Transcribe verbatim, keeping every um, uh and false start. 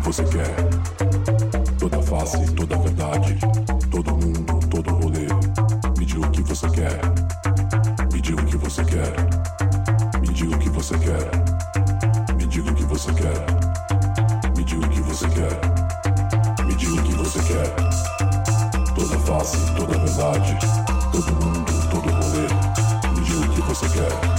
você quer. Toda face, toda verdade, todo mundo, todo rolê. Me diga o que você quer. Me diga o que você quer. Me diga o que você quer. Me diga o que você quer. Me diga o que você quer. Me diga o que você quer. Toda face, toda verdade, todo mundo, todo rolê. Me diga o que você quer.